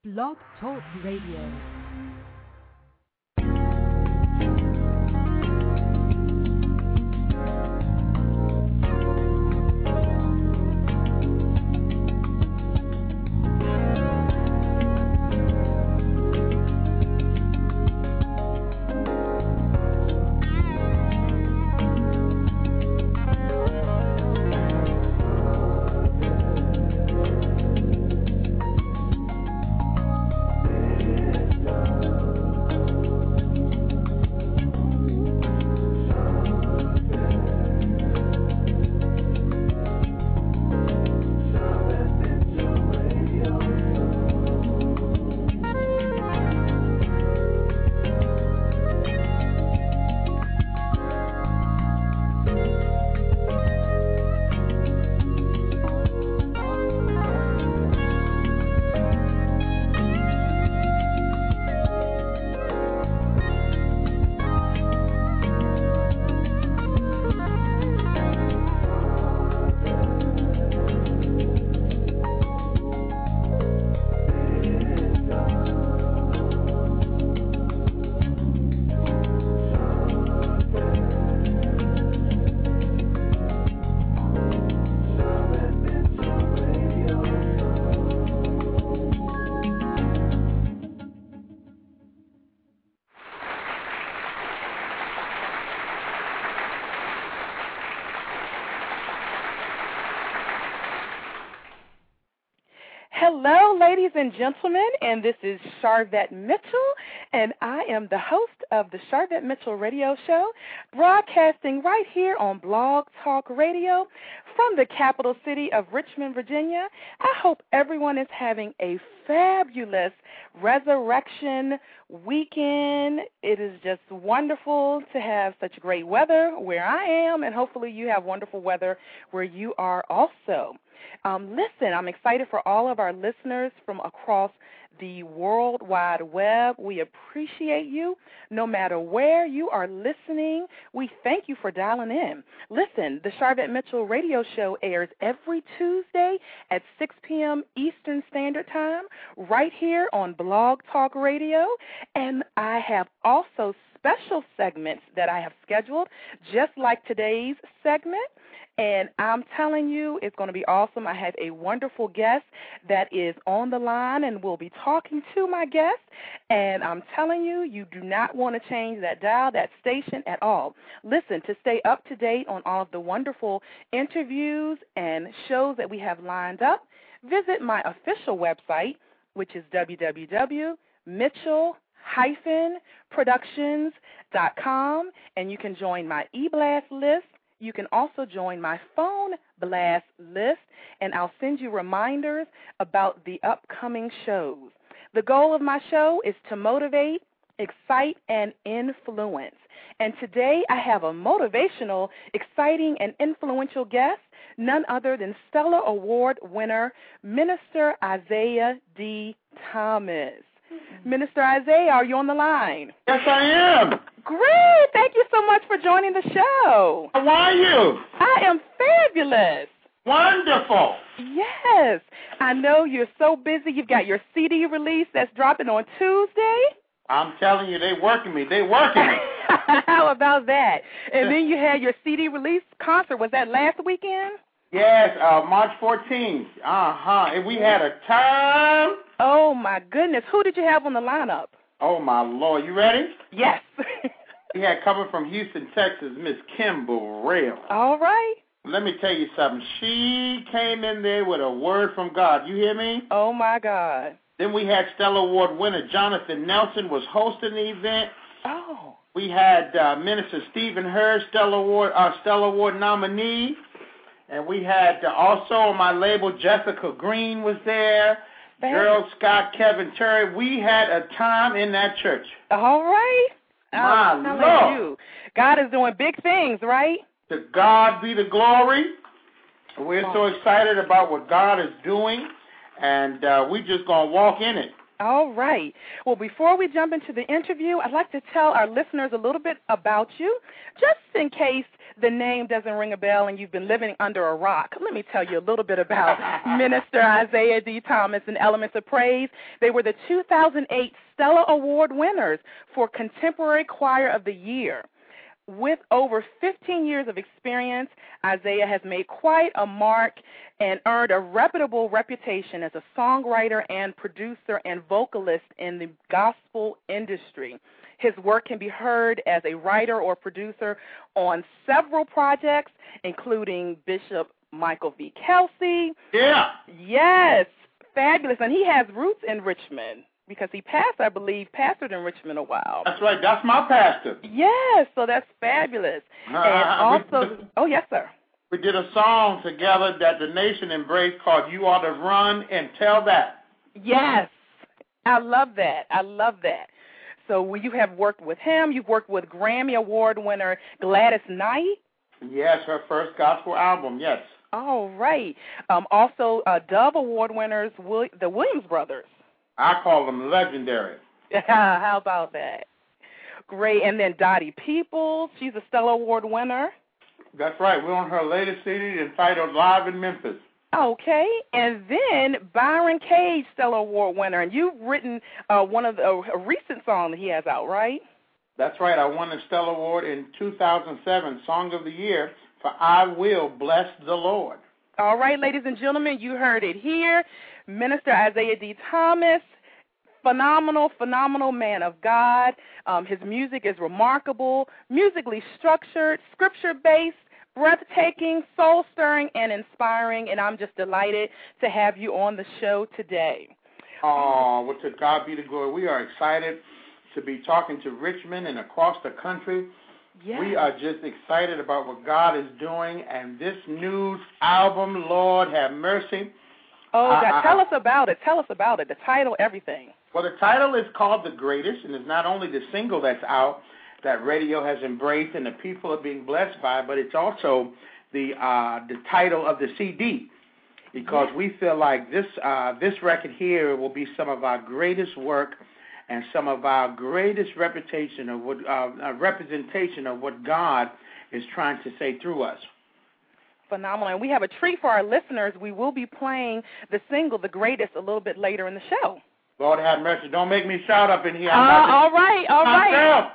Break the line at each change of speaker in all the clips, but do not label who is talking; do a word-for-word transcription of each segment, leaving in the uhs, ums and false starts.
Blog Talk Radio. Hello, ladies and gentlemen, and this is Sharvette Mitchell, and I am the host of the Sharvette Mitchell Radio Show, broadcasting right here on Blog Talk Radio from the capital city of Richmond, Virginia. I hope everyone is having a fabulous Resurrection weekend. It is just wonderful to have such great weather where I am, and hopefully you have wonderful weather where you are also. Um, listen, I'm excited for all of our listeners from across the World Wide Web. We appreciate you no matter where you are listening. We thank you for dialing in. Listen, the Sharvette Mitchell Radio Show airs every Tuesday at six p.m. Eastern Standard Time right here on Blog Talk Radio. And I have also special segments that I have scheduled, just like today's segment. And I'm telling you, it's going to be awesome. I have a wonderful guest that is on the line and will be talking to my guest. And I'm telling you, you do not want to change that dial, that station at all. Listen, to stay up to date on all of the wonderful interviews and shows that we have lined up, visit my official website, which is w w w dot mitchell dash productions dot com, and you can join my e-blast list. You can also join my phone blast list, and I'll send you reminders about the upcoming shows. The goal of my show is to motivate, excite, and influence. And today I have a motivational, exciting, and influential guest, none other than Stellar Award winner, Minister Isaiah D. Thomas. Minister Isaiah, are you on the line?
Yes, I am.
Great. Thank you so much for joining the show.
How are you?
I am fabulous.
Wonderful.
Yes. I know you're so busy. You've got your C D release that's dropping on Tuesday.
I'm telling you, they working me. They working me.
How about that? And then you had your C D release concert. Was that last weekend?
Yes, uh, March fourteenth. Uh-huh. And we had a time.
Oh, my goodness. Who did you have on the lineup?
Oh, my Lord. You ready?
Yes.
We had coming from Houston, Texas, Miss Kim Burrell.
All right.
Let me tell you something. She came in there with a word from God. You hear me?
Oh, my God.
Then we had Stellar Award winner Jonathan Nelson was hosting the event.
Oh.
We had uh, Minister Stephen Hurd, Stellar Award, uh, Stellar Award nominee. And we had uh, also on my label, Jessica Green was there. Thanks. Gerald Scott, Kevin Terry. We had a time in that church.
All right.
My
I'm telling
Lord.
you, God is doing big things, right?
To God be the glory. We're so excited about what God is doing, and uh, we just going to walk in it.
All right. Well, before we jump into the interview, I'd like to tell our listeners a little bit about you, just in case the name doesn't ring a bell and you've been living under a rock, let me tell you a little bit about Minister Isaiah D. Thomas and Elements of Praise. They were the two thousand eight Stella Award winners for Contemporary Choir of the Year. With over fifteen years of experience, Isaiah has made quite a mark and earned a reputable reputation as a songwriter and producer and vocalist in the gospel industry. His work can be heard as a writer or producer on several projects, including Bishop Michael V. Kelsey.
Yeah.
Yes, fabulous. And he has roots in Richmond, because he passed, I believe, pastored in Richmond a while.
That's right. That's my pastor.
Yes, so that's fabulous. Uh, and also, we, oh, yes, sir.
We did a song together that the nation embraced called You Ought to Run and Tell That.
Yes, I love that. I love that. So you have worked with him. You've worked with Grammy Award winner Gladys Knight.
Yes, her first gospel album, yes.
All right. Um, also, uh, Dove Award winners, Will, the Williams Brothers.
I call them legendary.
How about that? Great. And then Dottie Peoples, she's a Stella Award winner.
That's right. We're on her latest C D entitled Live in Memphis.
Okay. And then Byron Cage, Stella Award winner. And you've written uh, one of the, uh, a recent song that he has out, right?
That's right. I won the Stella Award in two thousand seven, Song of the Year, for I Will Bless the Lord.
All right, ladies and gentlemen, you heard it here. Minister Isaiah D. Thomas, phenomenal, phenomenal man of God. Um, his music is remarkable, musically structured, scripture-based, breathtaking, soul-stirring, and inspiring, and I'm just delighted to have you on the show today.
Oh, well, to God be the glory. We are excited to be talking to Richmond and across the country.
Yes.
We are just excited about what God is doing, and this new album, Lord Have Mercy.
Oh, God,
I, I,
tell us about it. Tell us about it, the title, everything.
Well, the title is called The Greatest, and it's not only the single that's out that radio has embraced and the people are being blessed by, but it's also the uh, the title of the C D, because yes. we feel like this uh, this record here will be some of our greatest work and some of our greatest reputation of what uh, a representation of what God is trying to say through us.
Phenomenal. And we have a treat for our listeners. We will be playing the single, The Greatest, a little bit later in the show.
Lord have mercy. Don't make me shout up in here.
Uh, all right, all right.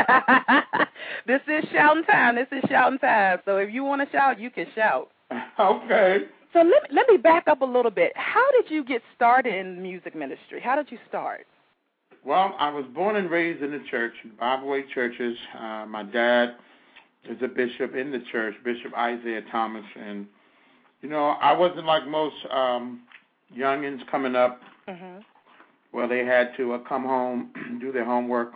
This is shouting time. This is shouting time. So if you want to shout, you can shout.
Okay.
So let, let me back up a little bit. How did you get started in the music ministry? How did you start?
Well, I was born and raised in the church, Bible Way churches. Uh, my dad is a bishop in the church, Bishop Isaiah Thomas. And, you know, I wasn't like most um, youngins coming up.
Mm-hmm.
Well, they had to uh, come home, do their homework,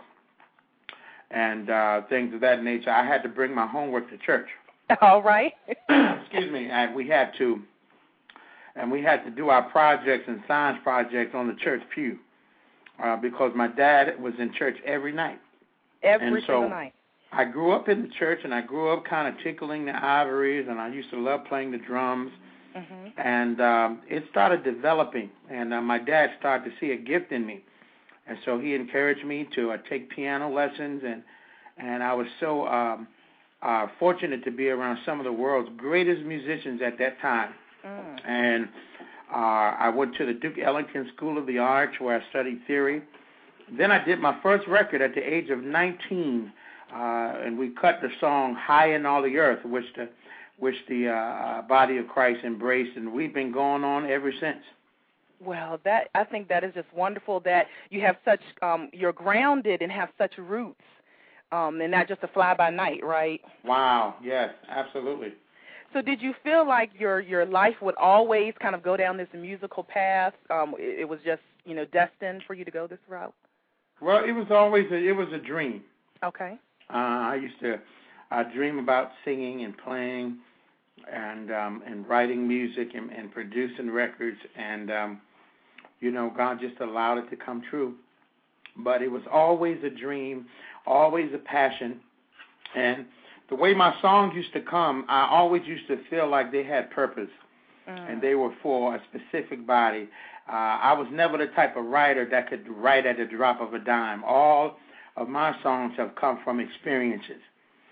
and uh, things of that nature. I had to bring my homework to church.
All right.
Excuse me. And we had to, and we had to do our projects and science projects on the church pew, uh, because my dad was in church every night.
Every
and
single
so
night.
I grew up in the church, and I grew up kind of tickling the ivories, and I used to love playing the drums. Mm-hmm. And um, it started developing, and uh, my dad started to see a gift in me. And so he encouraged me to uh, take piano lessons, and and I was so um, uh, fortunate to be around some of the world's greatest musicians at that time. Mm. And uh, I went to the Duke Ellington School of the Arts, where I studied theory. Then I did my first record at the age of nineteen, uh, and we cut the song High in All the Earth, which the which the uh, body of Christ embraced, and we've been going on ever since.
Well, that I think that is just wonderful that you have such, um, you're grounded and have such roots, um, and not just a fly-by-night, right?
Wow, yes, absolutely.
So did you feel like your, your life would always kind of go down this musical path? Um, it, it was just, you know, destined for you to go this route?
Well, it was always a, it was a dream.
Okay.
Uh, I used to I dream about singing and playing and um, and writing music and, and producing records, and, um, you know, God just allowed it to come true. But it was always a dream, always a passion, and the way my songs used to come, I always used to feel like they had purpose, mm. and they were for a specific body. Uh, I was never the type of writer that could write at the drop of a dime. All of my songs have come from experiences.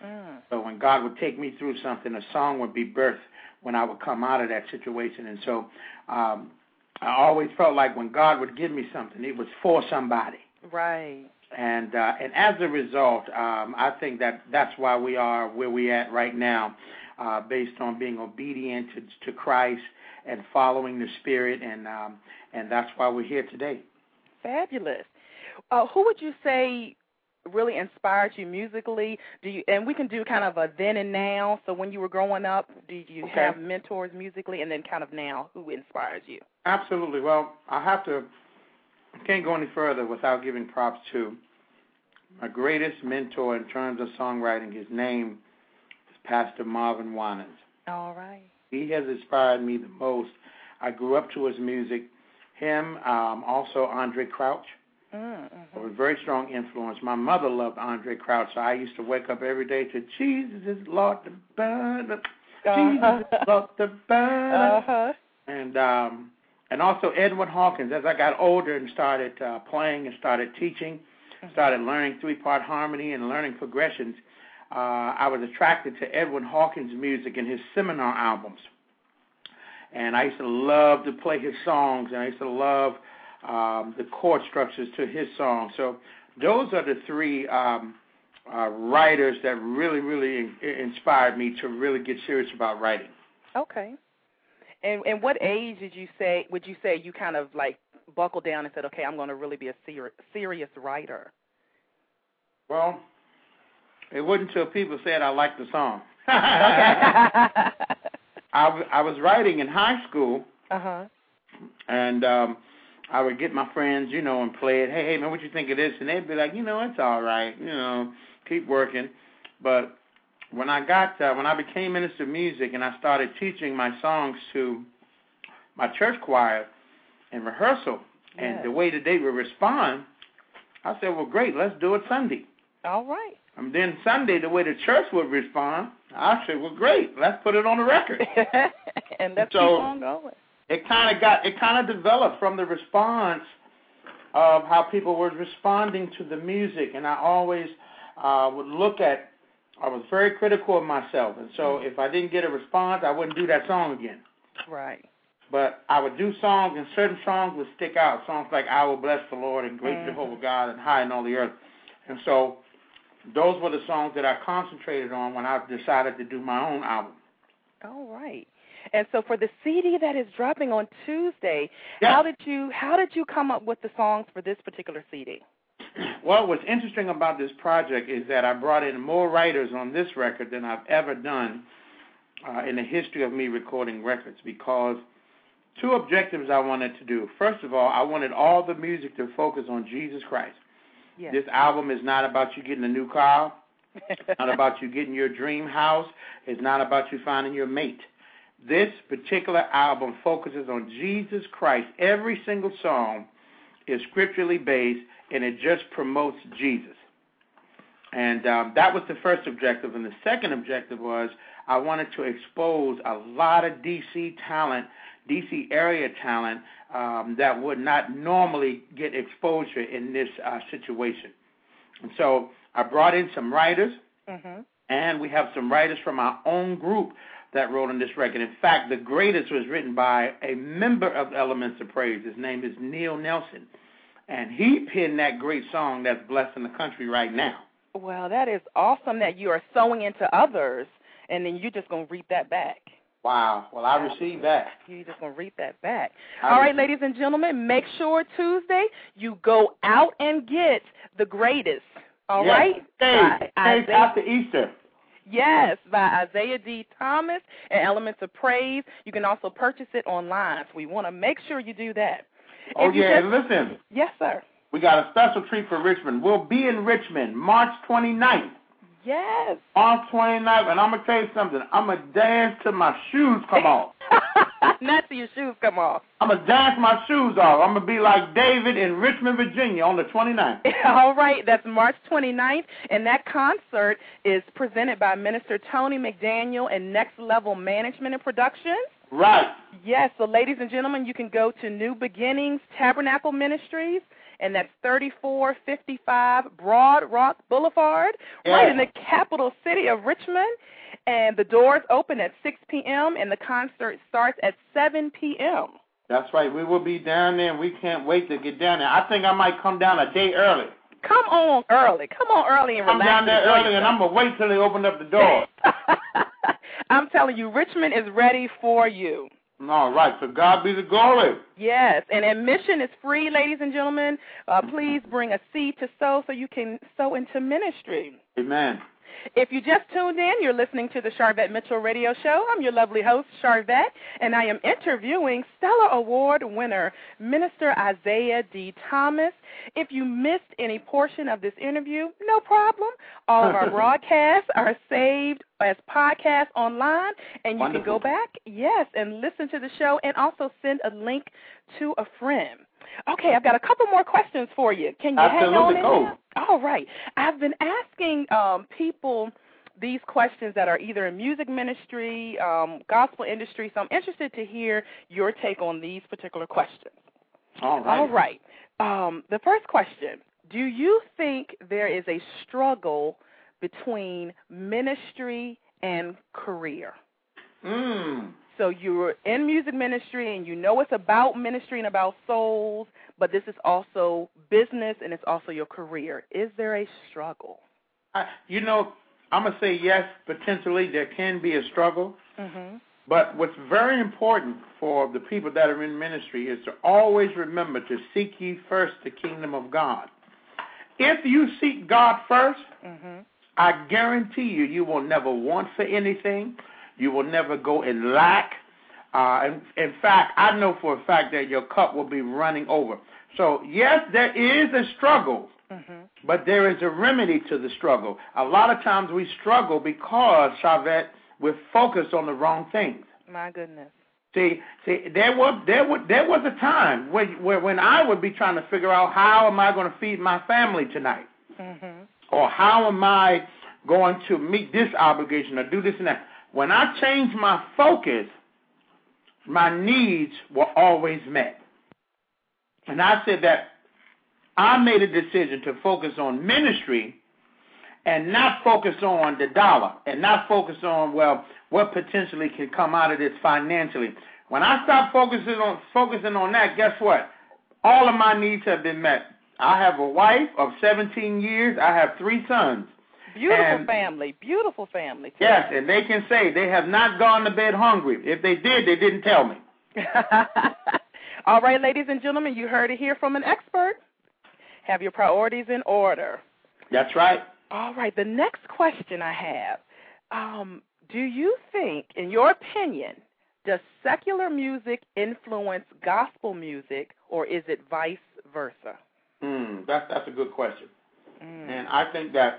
Mm. So when God would take me through something, a song would be birthed when I would come out of that situation. And so um, I always felt like when God would give me something, it was for somebody.
Right.
And uh, and as a result, um, I think that that's why we are where we're at right now, uh, based on being obedient to, to Christ and following the Spirit, and um, and that's why we're here today.
Fabulous. Uh, who would you say really inspired you musically? Do you, and we can do kind of a then and now. So when you were growing up, did you
okay.
have mentors musically, and then kind of now, who inspires you?
Absolutely. Well, I have to. I can't go any further without giving props to my greatest mentor in terms of songwriting. His name is Pastor Marvin Winans.
All right.
He has inspired me the most. I grew up to his music. Him, um, also Andre Crouch.
Mm-hmm.
A very strong influence. My mother loved Andre Crouch, so I used to wake up every day to Jesus is Lord the Burn, uh-huh. Jesus is Lord the Burn.
Uh-huh.
And um, and also Edwin Hawkins. As I got older and started uh, playing and started teaching, mm-hmm. started learning three-part harmony and learning progressions, uh, I was attracted to Edwin Hawkins' music and his seminar albums. And I used to love to play his songs, and I used to love Um, the chord structures to his song. So those are the three um, uh, writers that really, really in- inspired me to really get serious about writing.
Okay. And and what age did you say, would you say you kind of like buckled down and said, okay, I'm going to really be a ser- serious writer?
Well, it wasn't until people said I liked the song.
Okay.
I, w- I was writing in high school,
uh-huh.
and um, I would get my friends, you know, and play it. Hey, hey, man, what you think of this? And they'd be like, you know, it's all right, you know, keep working. But when I got, uh, when I became minister of music and I started teaching my songs to my church choir in rehearsal, yes. and the way that they would respond, I said, well, great, let's do it Sunday.
All right.
And then Sunday, the way the church would respond, I said, well, great, let's put it on the record.
And let's
so,
keep on going.
It kind of got, it kind of developed from the response of how people were responding to the music, and I always uh, would look at, I was very critical of myself, and so if I didn't get a response, I wouldn't do that song again.
Right.
But I would do songs, and certain songs would stick out, songs like I Will Bless the Lord and Great mm-hmm. Jehovah God and High in All the Earth. And so those were the songs that I concentrated on when I decided to do my own album.
All right. And so for the C D that is dropping on Tuesday,
yeah.
how did you how did you come up with the songs for this particular C D?
Well, what's interesting about this project is that I brought in more writers on this record than I've ever done uh, in the history of me recording records, because two objectives I wanted to do. First of all, I wanted all the music to focus on Jesus Christ. Yes. This album is not about you getting a new car. It's not about you getting your dream house. It's not about you finding your mate. This particular album focuses on Jesus Christ. Every single song is scripturally based, and it just promotes Jesus. And um, that was the first objective. And the second objective was I wanted to expose a lot of D C talent, D C area talent, um, that would not normally get exposure in this uh, situation. And so I brought in some writers, mm-hmm. and we have some writers from our own group that wrote on this record. In fact, The Greatest was written by a member of Elements of Praise. His name is Neil Nelson, and he penned that great song that's blessing the country right now.
Well, that is awesome that you are sowing into others, and then you're just going to reap that back.
Wow. Well, I received that.
You're just going to reap that back.
I
All right, ladies and gentlemen, make sure Tuesday you go out and get The Greatest. All
yes.
right?
Stay. Stay after Easter.
Yes, by Isaiah D. Thomas and Elements of Praise. You can also purchase it online, so we want to make sure you do that.
Oh,
if
yeah,
just,
listen.
Yes, sir.
We got a special treat for Richmond. We'll be in Richmond March twenty-ninth.
Yes.
March twenty-ninth, and I'm going to tell you something. I'm going to dance till my shoes come off.
Not till your shoes come off.
I'm going to dance my shoes off. I'm going to be like David in Richmond, Virginia on the twenty-ninth.
All right. That's March twenty-ninth, and that concert is presented by Minister Tony McDaniel and Next Level Management and Productions.
Right.
Yes, so ladies and gentlemen, you can go to New Beginnings Tabernacle Ministries, and that's thirty-four fifty-five Broad Rock Boulevard,
yeah.
right in the capital city of Richmond. And the doors open at six p.m., and the concert starts at seven p.m.
That's right. We will be down there, and we can't wait to get down there. I think I might come down a day early.
Come on early. Come on early and
come
relax.
Come down there early, and I'm going to wait till they open up the door.
I'm telling you, Richmond is ready for you.
All right. So God be the glory.
Yes, and admission is free, ladies and gentlemen. Uh, please bring a seed to sow so you can sow into ministry.
Amen.
If you just tuned in, you're listening to the Sharvette Mitchell Radio Show. I'm your lovely host, Sharvette, and I am interviewing Stellar Award winner, Minister Isaiah D. Thomas. If you missed any portion of this interview, no problem. All of our broadcasts are saved as podcasts online, and you
Wonderful.
can go back, yes, and listen to the show and also send a link to a friend. Okay, I've got a couple more questions for you. Can you
Absolutely.
hang on in
Go.
there? All right. I've been asking um, people these questions that are either in music ministry, um, gospel industry, so I'm interested to hear your take on these particular questions.
All right.
All right. Um, the first question, do you think there is a struggle between ministry and career?
Mm.
So you're in music ministry, and you know it's about ministry and about souls, but this is also business, and it's also your career. Is there a struggle?
I, you know, I'm going to say yes, potentially there can be a struggle.
Mm-hmm.
But what's very important for the people that are in ministry is to always remember to seek ye first the kingdom of God. If you seek God first,
mm-hmm.
I guarantee you, you will never want for anything. You will never go in lack. Uh, in, in fact, I know for a fact that your cup will be running over. So, yes, there is a struggle, mm-hmm. but there is a remedy to the struggle. A lot of times we struggle because, Sharvette, we're focused on the wrong things.
My goodness.
See, see, there was there was there was a time when where when I would be trying to figure out how am I going to feed my family tonight,
mm-hmm.
or how am I going to meet this obligation or do this and that. When I changed my focus, my needs were always met. And I said that I made a decision to focus on ministry and not focus on the dollar and not focus on, well, what potentially can come out of this financially. When I stopped focusing on focusing on that, guess what? All of my needs have been met. I have a wife of seventeen years. I have three sons.
Beautiful
and,
family, beautiful family. Too.
Yes, and they can say they have not gone to bed hungry. If they did, they didn't tell me.
All right, ladies and gentlemen, you heard it here from an expert. Have your priorities in order.
That's right.
All right, the next question I have, um, do you think, in your opinion, does secular music influence gospel music, or is it vice versa?
Mm, that, that's a good question.
Mm.
And I think that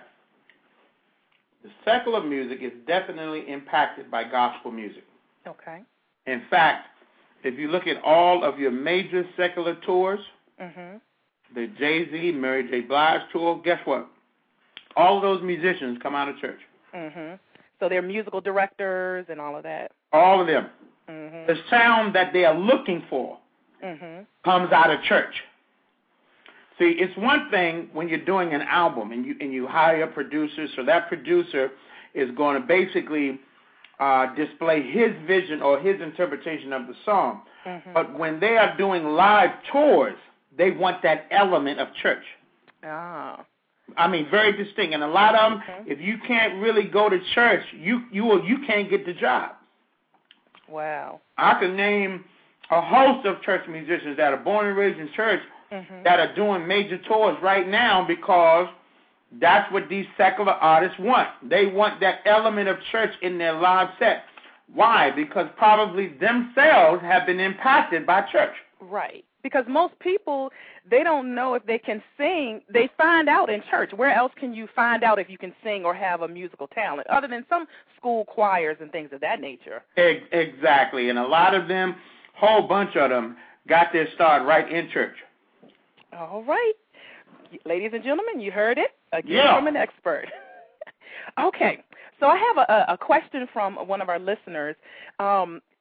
the secular music is definitely impacted by gospel music.
Okay.
In fact, if you look at all of your major secular tours,
mm-hmm.
the Jay-Z, Mary J. Blige tour, guess what? All of those musicians come out of church.
Mm-hmm. So they're musical directors and all of that?
All of them.
Mm-hmm.
The sound that they are looking for
mm-hmm.
comes out of church. See, it's one thing when you're doing an album and you and you hire a producer, so that producer is going to basically uh, display his vision or his interpretation of the song.
Mm-hmm.
But when they are doing live tours, they want that element of church.
Ah.
I mean, very distinct. And a lot of them,
mm-hmm.
if you can't really go to church, you you will, you can't get the job.
Wow.
I can name a host of church musicians that are born and raised in church mm-hmm. that are doing major tours right now because that's what these secular artists want. They want that element of church in their live set. Why? Because probably themselves have been impacted by church.
Right. Because most people, they don't know if they can sing. They find out in church. Where else can you find out if you can sing or have a musical talent, other than some school choirs and things of that nature?
Exactly. And a lot of them, whole bunch of them, got their start right in church.
All right. Ladies and gentlemen, you heard it again
yeah.
from an expert. Okay. So I have a, a question from one of our listeners. Um,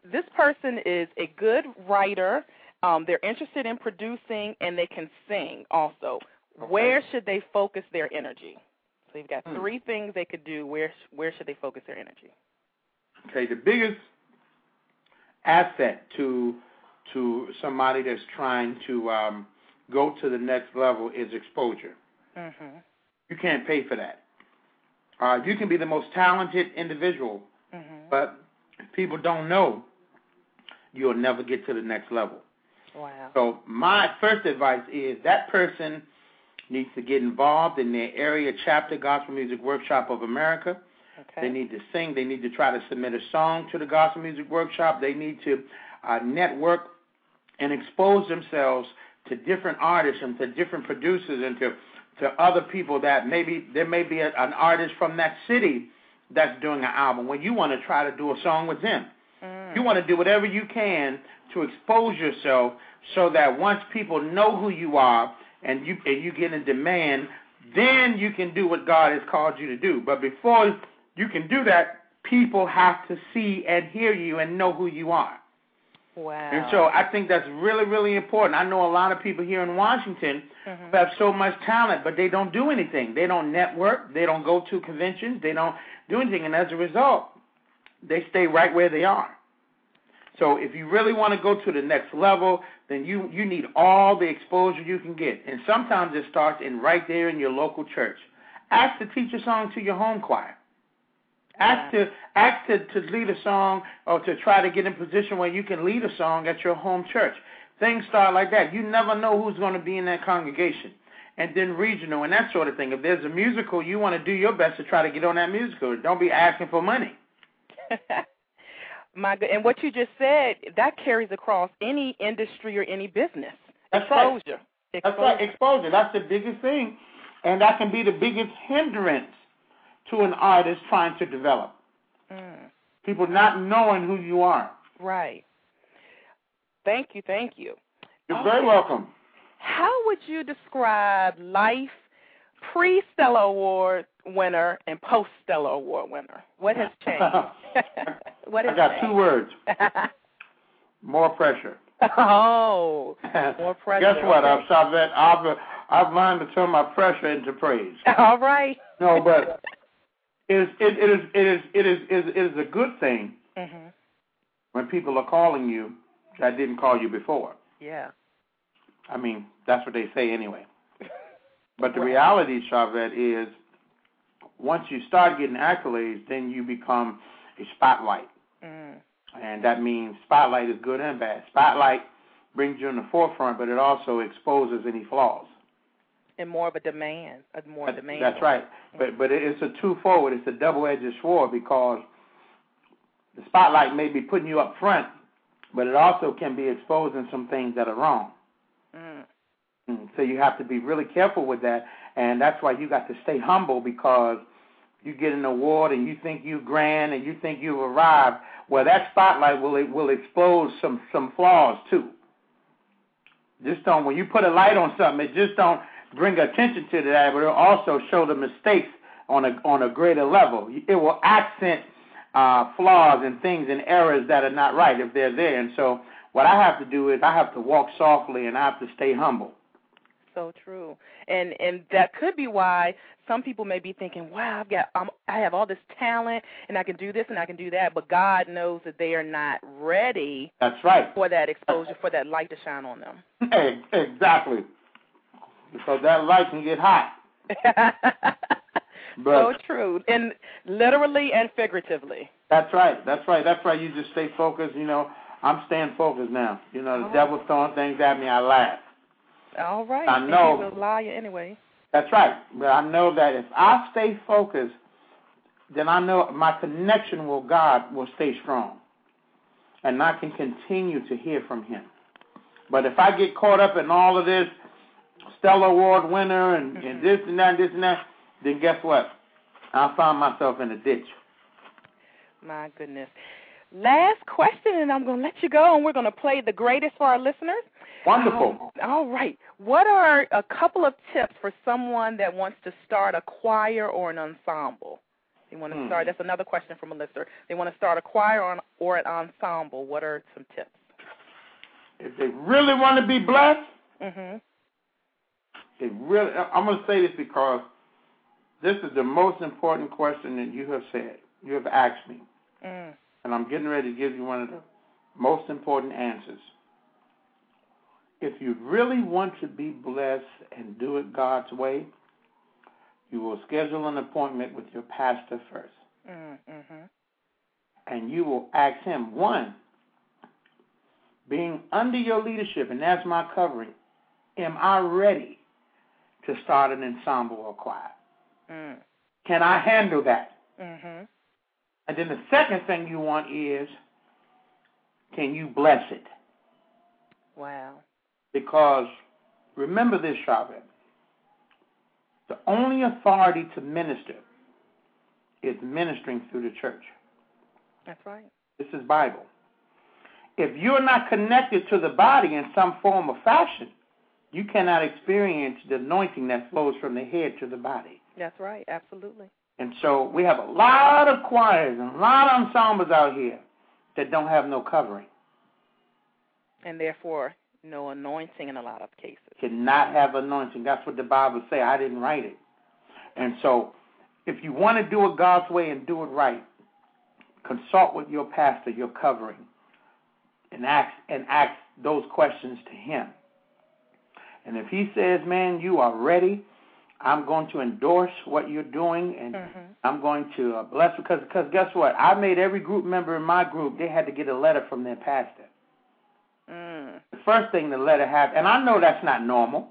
this person is a good writer. Um, they're interested in producing, and they can sing also. Okay. Where should they focus their energy? So you've got hmm. three things they could do. Where where should they focus their energy?
Okay, the biggest asset to to somebody that's trying to um, go to the next level is exposure. Mm-hmm. You can't pay for that. Uh, you can be the most talented individual, mm-hmm. but if people don't know, you'll never get to the next level.
Wow.
So my first advice is that person needs to get involved in their area chapter Gospel Music Workshop of America.
Okay.
They need to sing. They need to try to submit a song to the Gospel Music Workshop. They need to uh, network and expose themselves to different artists and to different producers and to, to other people that maybe there may be a, an artist from that city that's doing an album. When you want to try to do a song with them, mm. you want to do whatever you can to expose yourself so that once people know who you are and you and you get in demand, then you can do what God has called you to do. But before you can do that, people have to see and hear you and know who you are.
Wow.
And so I think that's really, really important. I know a lot of people here in Washington mm-hmm. who have so much talent, but they don't do anything. They don't network. They don't go to conventions. They don't do anything. And as a result, they stay right where they are. So if you really want to go to the next level, then you, you need all the exposure you can get. And sometimes it starts in right there in your local church. Ask to teach a song to your home choir. Ask to ask to, to lead a song or to try to get in position where you can lead a song at your home church. Things start like that. You never know who's going to be in that congregation. And then regional and that sort of thing. If there's a musical, you want to do your best to try to get on that musical. Don't be asking for money.
My good. And what you just said, that carries across any industry or any business.
That's
Exposure.
right.
Exposure.
That's right. Exposure. That's the biggest thing. And that can be the biggest hindrance to an artist trying to develop. Mm. People not knowing who you are.
Right. Thank you, thank you.
You're okay. Very welcome.
How would you describe life pre-Stellar Award winner and post-Stellar Award winner? What has changed? what has
I got
changed?
two words. More pressure.
Oh, more pressure.
Guess what,
okay.
I've, I've, I've learned to turn my pressure into praise.
All right.
No, but it is, it, it, is, it, is, it, is, it, is, it is a good thing mm-hmm. when people are calling you that didn't call you before.
Yeah.
I mean, that's what they say anyway. But the reality, Charvette, is once you start getting accolades, then you become a spotlight. Mm. And that means spotlight is good and bad. Spotlight brings you in the forefront, but it also exposes any flaws.
And more of a demand, a more
that,
demand.
That's right. Mm. But but it's a twofold. It's a double-edged sword because the spotlight may be putting you up front, but it also can be exposing some things that are wrong. Mm. Mm. So you have to be really careful with that, and that's why you got to stay humble because you get an award and you think you grand and you think you've arrived. Well, that spotlight will will expose some, some flaws too. Just don't, when you put a light on something, it just don't bring attention to that, but it'll also show the mistakes on a on a greater level. It will accent uh, flaws and things and errors that are not right if they're there. And so what I have to do is I have to walk softly and I have to stay humble.
So true, and and that could be why some people may be thinking, "Wow, I've got, um, I have all this talent, and I can do this and I can do that," but God knows that they are not ready.
That's right.
For that exposure, for that light to shine on them.
Exactly, because that light can get hot. But
so true, and literally and figuratively.
That's right. That's right. That's right. You just stay focused. You know, I'm staying focused now. You know, the oh. devil's throwing things at me. I laugh.
All right.
I know.
He's a liar anyway.
That's right. But I know that if I stay focused, then I know my connection with God will stay strong. And I can continue to hear from him. But if I get caught up in all of this, Stellar Award winner and, mm-hmm. and this and that and this and that, then guess what? I'll find myself in a ditch.
My goodness. Last question, and I'm going to let you go, and we're going to play the greatest for our listeners.
Wonderful.
Um, all right. What are a couple of tips for someone that wants to start a choir or an ensemble? They want to
hmm.
start. That's another question from a listener. They want to start a choir or an, or an ensemble. What are some tips?
If they really want to be blessed,
mm-hmm.
they really. I'm going to say this because this is the most important question that you have said. You have asked me,
mm.
and I'm getting ready to give you one of the most important answers. If you really want to be blessed and do it God's way, you will schedule an appointment with your pastor first.
Mm-hmm.
And you will ask him, one, being under your leadership, and that's my covering, am I ready to start an ensemble or choir?
Mm.
Can I handle that?
Mm-hmm.
And then the second thing you want is, can you bless it?
Wow.
Because remember this, Charvette. The only authority to minister is ministering through the church.
That's right.
This is Bible. If you're not connected to the body in some form or fashion, you cannot experience the anointing that flows from the head to the body.
That's right. Absolutely.
And so we have a lot of choirs and a lot of ensembles out here that don't have no covering.
And therefore, no anointing in a lot of cases.
Cannot have anointing. That's what the Bible says. I didn't write it. And so if you want to do it God's way and do it right, consult with your pastor, your covering, and ask and ask those questions to him. And if he says, man, you are ready, I'm going to endorse what you're doing, and mm-hmm. I'm going to uh, bless, because because guess what? I made every group member in my group, they had to get a letter from their pastor.
Mm.
The first thing the letter had, and I know that's not normal,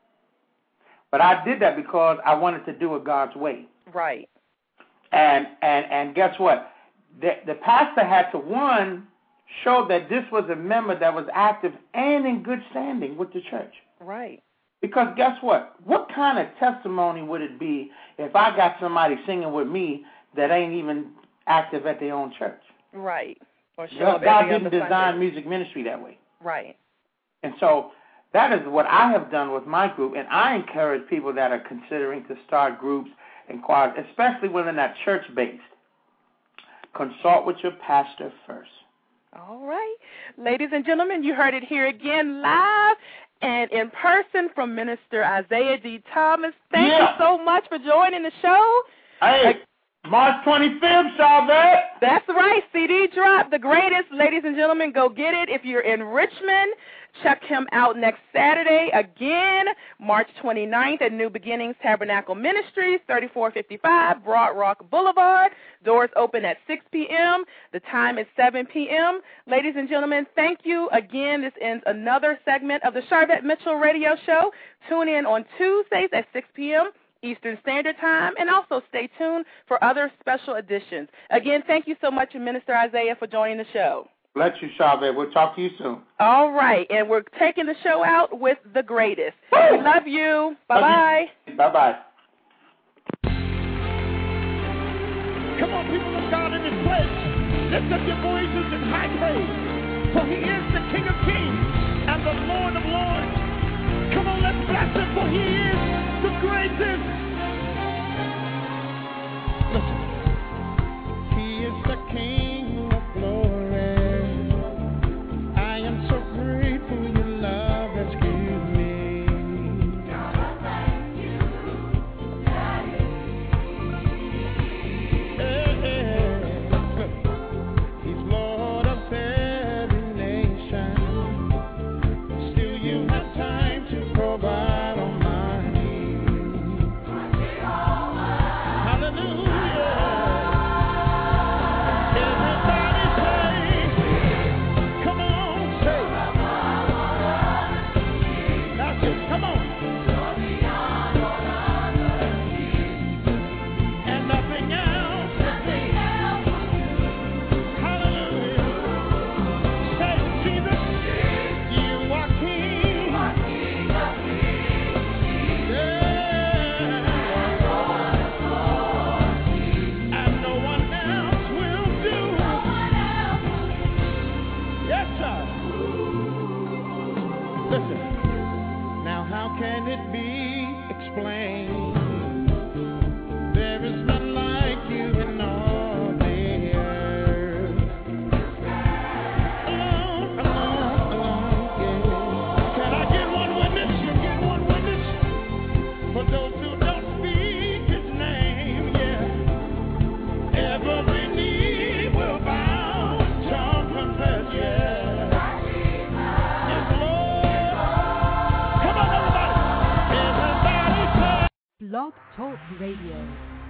but I did that because I wanted to do it God's way.
Right.
And and and guess what? The, the pastor had to, one, show that this was a member that was active and in good standing with the church.
Right.
Because guess what? What kind of testimony would it be if I got somebody singing with me that ain't even active at their own church?
Right. Or show
God,
up
God
every
didn't
other
design
Sunday.
music ministry that way.
Right.
And so that is what I have done with my group, and I encourage people that are considering to start groups and choirs, especially when they're not church-based. Consult with your pastor first.
All right. Ladies and gentlemen, you heard it here again live and in person from Minister Isaiah D. Thomas. Thank
yeah.
you so much for joining the show.
Hey, March twenty-fifth, Charvette.
That's right. C D drop, the greatest. Ladies and gentlemen, go get it. If you're in Richmond, check him out next Saturday, again, March twenty-ninth at New Beginnings Tabernacle Ministries, thirty-four fifty-five Broad Rock Boulevard. Doors open at six p.m. The time is seven p.m. Ladies and gentlemen, thank you again. This ends another segment of the Charvette Mitchell Radio Show. Tune in on Tuesdays at six p.m. Eastern Standard Time, and also stay tuned for other special editions. Again, thank you so much, Minister Isaiah, for joining the show.
Bless you, Charvette. We'll talk to you soon.
All right, and we're taking the show out with the greatest. Woo! We love you. Bye-bye.
Bye-bye.
Come on, people of God in this place. Lift up your voices in high praise, for he is the King of kings and the Lord of lords. Come on, let's bless him, for he is the greatest. Listen. He is the King of glory. I am so grateful your love has given me. God, I thank you, Daddy. Hey, he's Lord of every nation. Still you have time to provide on my needs. Hallelujah. Everybody say, come on, say. That's it, come on. And nothing else. Hallelujah. Say, Jesus, you are King. Yeah. And no one else will do. Yes, sir. Listen. Now, how can it be explained? There is none like you in For those who don't speak his name, yeah, every knee will bow, tongue confess, yeah. Yes, Lord. Come on, everybody. Everybody say.
Blog Talk Radio.